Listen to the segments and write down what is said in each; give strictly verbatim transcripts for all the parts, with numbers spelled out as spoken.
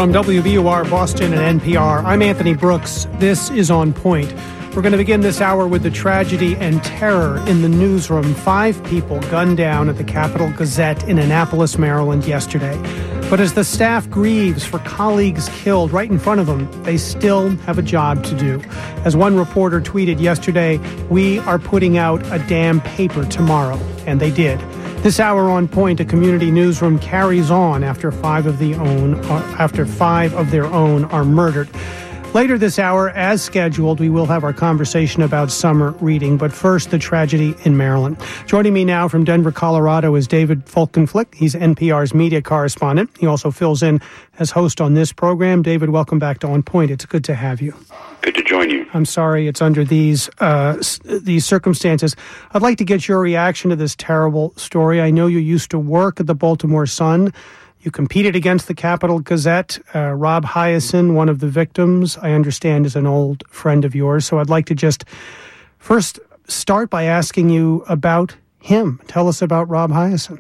From W B U R Boston and N P R, I'm Anthony Brooks. This is On Point. We're going to begin this hour with the tragedy and terror in the newsroom. Five people gunned down at the Capital Gazette in Annapolis, Maryland yesterday. But as the staff grieves for colleagues killed right in front of them, they still have a job to do. As one reporter tweeted yesterday, "We are putting out a damn paper tomorrow." And they did. This hour on Point, a community newsroom carries on after five of the own, uh, after five of their own are murdered. Later this hour, as scheduled, we will have our conversation about summer reading. But first, the tragedy in Maryland. Joining me now from Denver, Colorado, is David Folkenflik. He's N P R's media correspondent. He also fills in as host on this program. David, welcome back to On Point. It's good to have you. Good to join you. I'm sorry it's under these uh, these circumstances. I'd like to get your reaction to this terrible story. I know you used to work at the Baltimore Sun. You competed against the Capital Gazette. Uh, Rob Hyacin, one of the victims, I understand is an old friend of yours. So I'd like to just first start by asking you about him. Tell us about Rob Hyacin.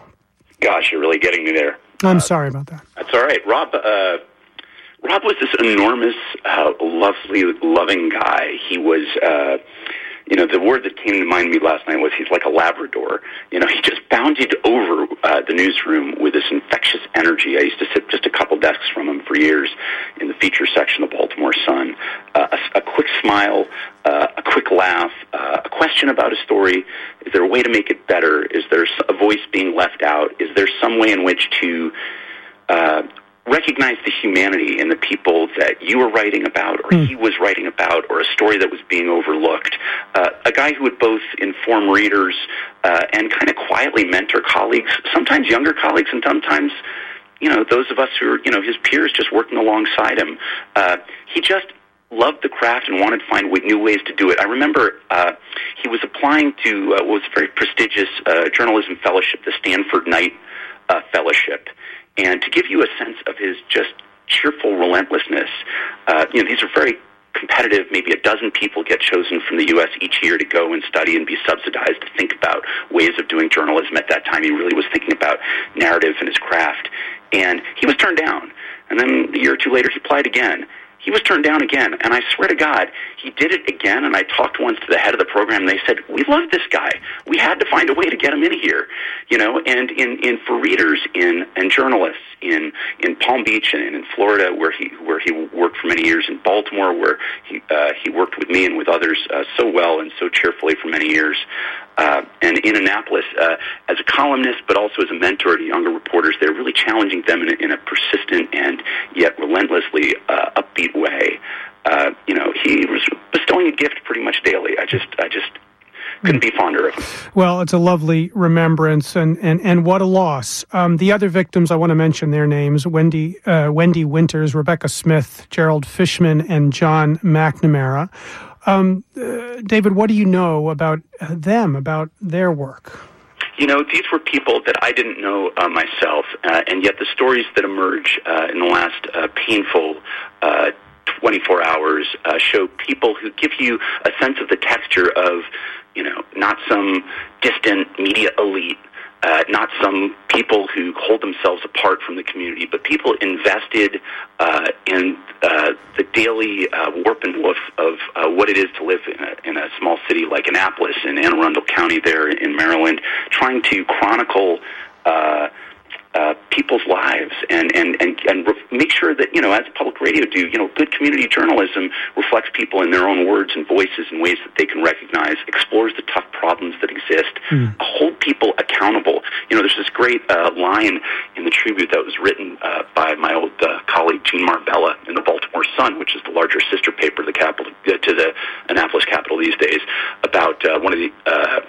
Gosh, you're really getting me there. I'm uh, sorry about that. That's all right. Rob uh, Rob was this enormous, uh, lovely, loving guy. He was... Uh, You know, the word that came to mind to me last night was he's like a Labrador. You know, he just bounded over uh, the newsroom with this infectious energy. I used to sit just a couple desks from him for years in the feature section of the Baltimore Sun. Uh, a, a quick smile, uh, a quick laugh, uh, a question about a story. Is there a way to make it better? Is there a voice being left out? Is there some way in which to... Uh, recognize the humanity in the people that you were writing about or mm. he was writing about or a story that was being overlooked. Uh, a guy who would both inform readers uh, and kind of quietly mentor colleagues, sometimes younger colleagues and sometimes, you know, those of us who are, you know, his peers just working alongside him. Uh, he just loved the craft and wanted to find new ways to do it. I remember uh, he was applying to uh, what was a very prestigious uh, journalism fellowship, the Stanford Knight uh, Fellowship. And to give you a sense of his just cheerful relentlessness, uh, you know, these are very competitive. Maybe a dozen people get chosen from the U S each year to go and study and be subsidized to think about ways of doing journalism. At that time, he really was thinking about narrative and his craft. And he was turned down. And then a year or two later, he applied again. He was turned down again, and I swear to God, he did it again, and I talked once to the head of the program, and they said, we love this guy. We had to find a way to get him in here, you know, and in, in for readers in, and journalists in, in Palm Beach and in Florida, where he where he worked for many years, in Baltimore, where he, uh, he worked with me and with others uh, so well and so cheerfully for many years, uh, and in Annapolis, uh, as a columnist, but also as a mentor to younger reporters, they're really challenging them in a, in a persistent and yet relentlessly uh, upbeat way. Uh, you know, he was bestowing a gift pretty much daily. I just, I just couldn't be fonder of him. Well, it's a lovely remembrance, and, and, and what a loss. Um, the other victims, I want to mention their names: Wendy, uh, Wendy Winters, Rebecca Smith, Gerald Fishman, and John McNamara. Um, uh, David, what do you know about them, about their work? You know, these were people that I didn't know uh, myself, uh, and yet the stories that emerge uh, in the last uh, painful uh, twenty-four hours uh, show people who give you a sense of the texture of, you know, not some distant media elite, uh, not some people who hold themselves apart from the community, but people invested uh, in uh, the daily uh, warp and woof of uh, what it is to live in a, in a small city like Annapolis in Anne Arundel County there in Maryland, trying to chronicle uh, uh, people's lives and, and, and, and re- make sure that, you know, as public radio do, you know, good community journalism reflects people in their own words and voices in ways that they can recognize, explores the tough problems that exist, mm. hold people accountable. You know, there's this great uh, line in the tribute that was written uh, by my old uh, colleague Gene Marbella in the Baltimore Sun, which is the larger sister paper to the, Capitol, uh, to the Annapolis Capital these days, about uh, one of the... Uh,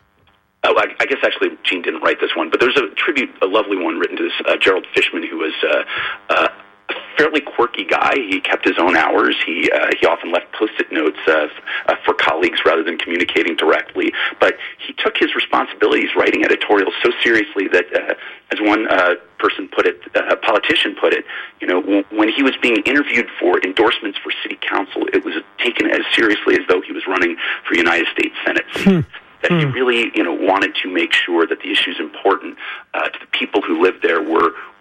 Oh, I, I guess actually Gene didn't write this one, but there's a tribute, a lovely one written to this uh, Gerald Fishman, who was uh, uh, a fairly quirky guy. He kept his own hours. He uh, he often left post-it notes uh, f- uh, for colleagues rather than communicating directly. But he took his responsibilities writing editorials so seriously that, uh, as one uh, person put it, uh, a politician put it, you know, w- when he was being interviewed for endorsements for city council, it was taken as seriously as though he was running for United States Senate seat. Hmm. That he really, you know, wanted to make sure that the issues important uh, to the people who lived there were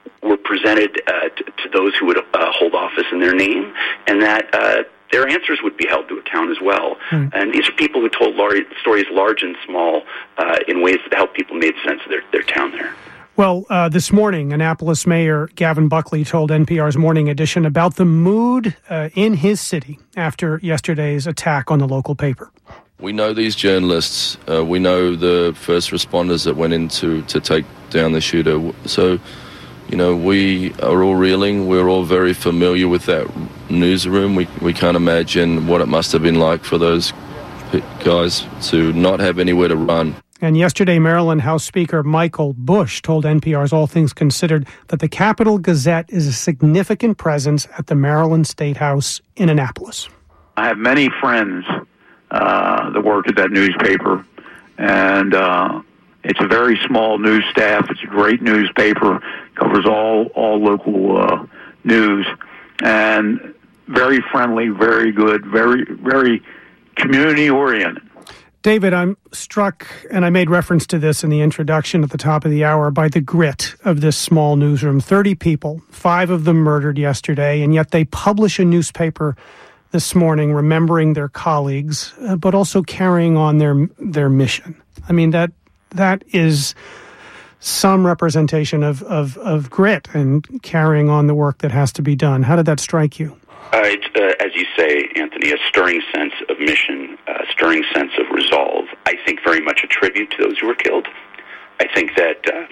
were presented uh, to, to those who would uh, hold office in their name, and that uh, their answers would be held to account as well. Mm. And these are people who told lar- stories large and small uh, in ways that helped people make sense of their, their town there. Well, uh, this morning, Annapolis Mayor Gavin Buckley told N P R's Morning Edition about the mood uh, in his city after yesterday's attack on the local paper. We know these journalists. Uh, we know the first responders that went in to, to take down the shooter. So, you know, we are all reeling. We're all very familiar with that newsroom. We, we can't imagine what it must have been like for those guys to not have anywhere to run. And yesterday, Maryland House Speaker Michael Bush told N P R's All Things Considered that the Capital Gazette is a significant presence at the Maryland State House in Annapolis. I have many friends uh, that work at that newspaper, and uh, it's a very small news staff. It's a great newspaper, covers all, all local uh, news, and very friendly, very good, very, very community-oriented. David, I'm struck, and I made reference to this in the introduction at the top of the hour, by the grit of this small newsroom. thirty people, five of them murdered yesterday, and yet they publish a newspaper this morning remembering their colleagues, uh, but also carrying on their their mission. I mean, that that is some representation of, of, of grit and carrying on the work that has to be done. How did that strike you? Uh, it's, uh, as you say, Anthony, a stirring sense of mission, a stirring sense of resolve. I think very much a tribute to those who were killed. I think that uh,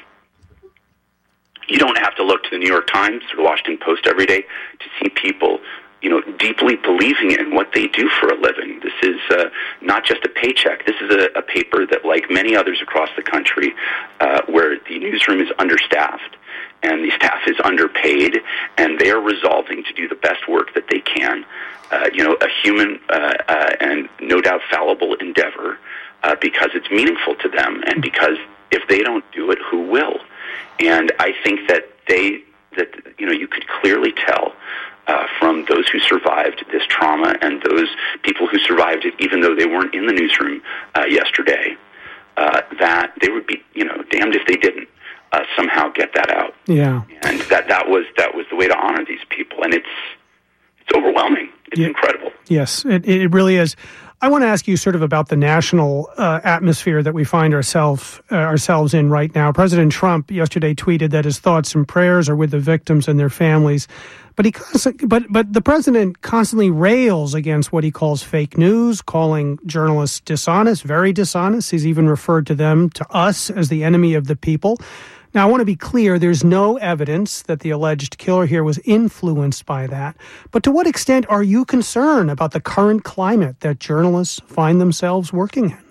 you don't have to look to the New York Times or the Washington Post every day to see people, you know, deeply believing in what they do for a living. This is uh, not just a paycheck. This is a, a paper that, like many others across the country, uh, where the newsroom is understaffed, and the staff is underpaid, and they are resolving to do the best work that they can. Uh, you know, a human uh, uh, and no doubt fallible endeavor, uh, because it's meaningful to them, and because if they don't do it, who will? And I think that they, that you know, you could clearly tell uh, from those who survived this trauma and those people who survived it, even though they weren't in the newsroom uh, yesterday, uh, that they would be, you know, damned if they didn't. Uh, somehow get that out. Yeah, and that that was that was the way to honor these people, and it's it's overwhelming. It's yeah. incredible. Yes, it it really is. I want to ask you sort of about the national uh, atmosphere that we find ourselves uh, ourselves in right now. President Trump yesterday tweeted that his thoughts and prayers are with the victims and their families, but he but but the president constantly rails against what he calls fake news, calling journalists dishonest, very dishonest. He's even referred to them, to us, as the enemy of the people. Now, I want to be clear, there's no evidence that the alleged killer here was influenced by that. But to what extent are you concerned about the current climate that journalists find themselves working in?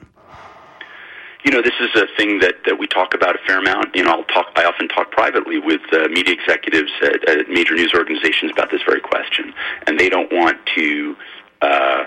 You know, this is a thing that, that we talk about a fair amount. You know, I'll talk. I often talk privately with uh, media executives at, at major news organizations about this very question, and they don't want to uh,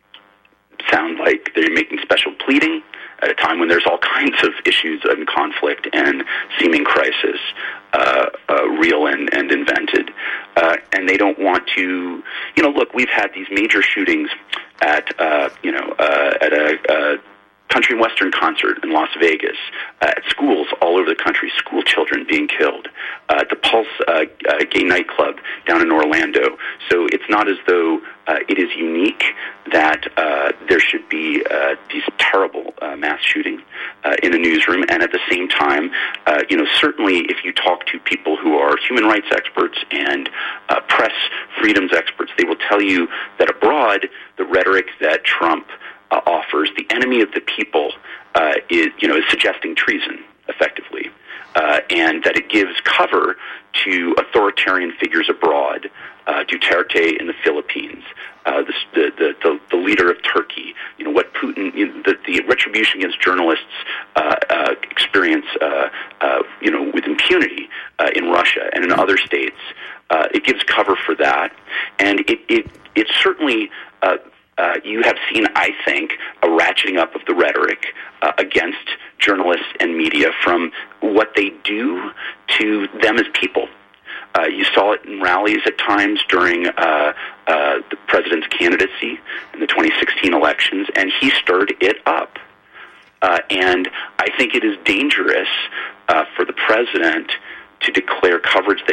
sound like they're making special pleading at a time when there's all kinds of issues and conflict and seeming crisis, uh, uh, real and, and invented. Uh, and they don't want to, you know, look, we've had these major shootings at, uh, you know, uh, at a, a country and western concert in Las Vegas, uh, at schools all over the country, school children being killed, uh, at the Pulse uh, uh, gay nightclub down in Orlando. So it's not as though uh, it is unique that uh, there should be uh, these terrible uh, mass shootings uh, in a newsroom. And at the same time, uh, you know, certainly if you talk to people who are human rights experts and uh, press freedoms experts, they will tell you that abroad, the rhetoric that Trump Uh, offers, the enemy of the people, uh, is, you know, is suggesting treason, effectively, uh, and that it gives cover to authoritarian figures abroad, uh, Duterte in the Philippines, uh, the, the, the, the leader of Turkey, you know, what Putin, you know, the, the retribution against journalists uh, uh, experience, uh, uh, you know, with impunity uh, in Russia and in other states. Uh, it gives cover for that, and it, it, it certainly... Uh, Uh, you have seen, I think, a ratcheting up of the rhetoric uh, against journalists and media from what they do to them as people. Uh, you saw it in rallies at times during uh, uh, the president's candidacy in the twenty sixteen elections, and he stirred it up. Uh, and I think it is dangerous uh, for the president to declare coverage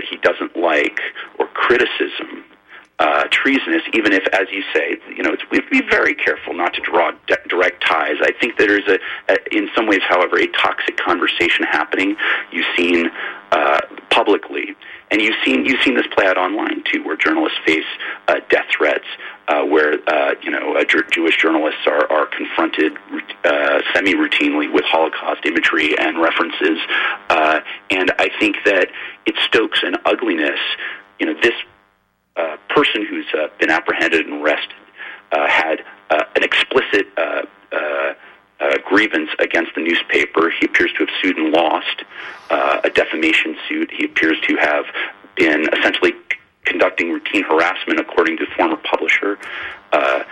criticism uh, treasonous, even if, as you say, you know, it's, we have to be very careful not to draw de- direct ties. I think that there's a, a, in some ways, however, a toxic conversation happening. You've seen uh, publicly, and you've seen you've seen this play out online too, where journalists face uh, death threats, uh, where uh, you know uh, Jew- Jewish journalists are are confronted uh, semi-routinely with Holocaust imagery and references, uh, and I think that it stokes an ugliness. You know, this uh, person who's uh, been apprehended and arrested uh, had uh, an explicit uh, uh, uh, grievance against the newspaper. He appears to have sued and lost uh, a defamation suit. He appears to have been essentially c- conducting routine harassment, according to the former publisher. Uh,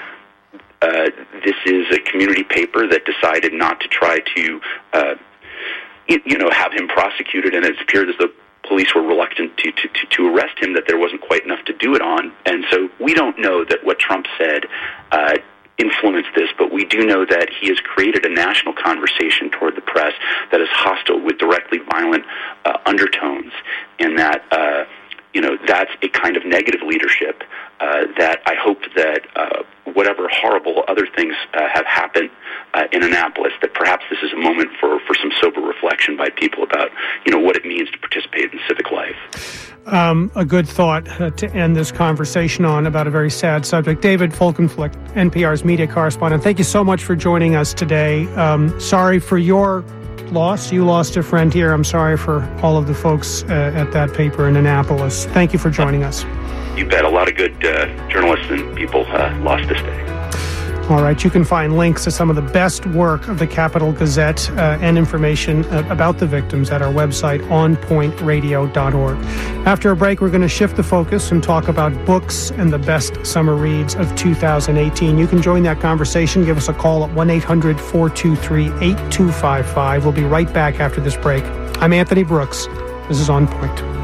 uh, this is a community paper that decided not to try to, uh, you, you know, have him prosecuted, and it appeared as though police were reluctant to, to, to, to arrest him, that there wasn't quite enough to do it on. And so we don't know that what Trump said uh, influenced this, but we do know that he has created a national conversation toward the press that is hostile with directly violent uh, undertones, and that, uh, you know, that's a kind of negative leadership uh, that I hope that uh, whatever horrible other things uh, have happened uh, in Annapolis, that perhaps this is a moment for, for some sober reflection by people about, you know, what it means to participate in civic life. Um, a good thought uh, to end this conversation on about a very sad subject. David Folkenflik, N P R's media correspondent, thank you so much for joining us today. Um, sorry for your loss. You lost a friend here. I'm sorry for all of the folks uh, at that paper in Annapolis. Thank you for joining us. You bet. A lot of good uh, journalists and people uh, lost this day. All right. You can find links to some of the best work of the Capital Gazette uh, and information uh, about the victims at our website, on point radio dot org. After a break, we're going to shift the focus and talk about books and the best summer reads of two thousand eighteen. You can join that conversation. Give us a call at one eight hundred four two three eight two five five. We'll be right back after this break. I'm Anthony Brooks. This is On Point.